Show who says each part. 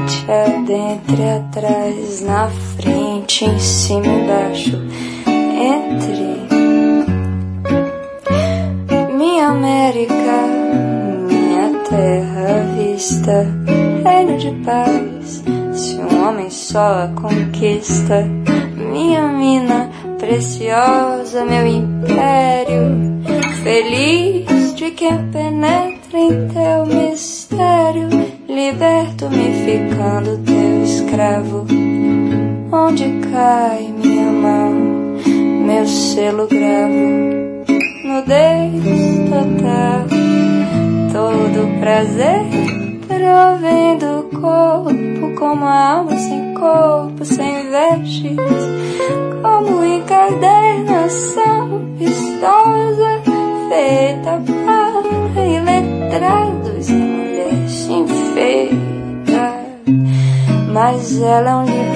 Speaker 1: adentro e atrás, na frente, em cima e embaixo, entre minha América, minha terra vista, reino de paz, se um homem só a conquista, minha mina preciosa, meu império, feliz de quem penetra em teu mistério, liberto-me ficando teu escravo. Onde cai minha mão, meu selo gravo, nudez total, todo prazer provém do corpo, como a alma sem corpo, sem vestes, como encadernação vistosa, feita para iletrados, e mulher se enfeita, mas ela é um livro